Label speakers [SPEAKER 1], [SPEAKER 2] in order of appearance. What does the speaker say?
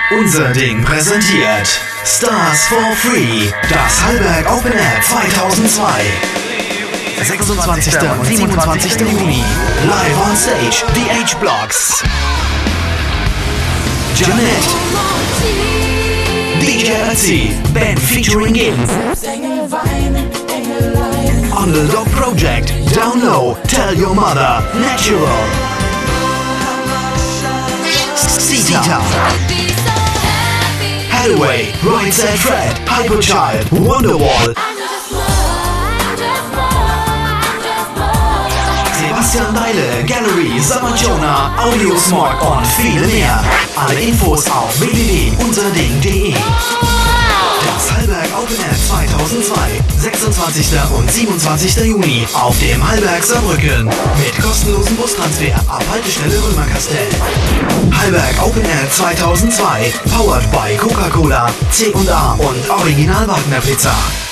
[SPEAKER 1] Unser Ding präsentiert Stars for Free, das Hallberg Open Air 2002. 26. und 27. Juni, live on stage, The H-Blocks. Janet, DJ Ötzi, Band featuring Gin, Underdog Project, Down Low, Tell Your Mother, Natural, Sita, Hathaway, Right Said Fred, Hyperchild, Wonderwall, Sebastian Deile, Gallery, Samachona, Audiosmog und viele mehr. Alle Infos auf www.unserding.de. Das Hallberg Open Air 2002, 26. und 27. Juni auf dem Hallberg Saarbrücken mit kostenlosem Bustransfer ab Haltestelle Römerkastell. Hallberg Open Air 2002, powered by Coca-Cola, C&A und Original Wagner Pizza.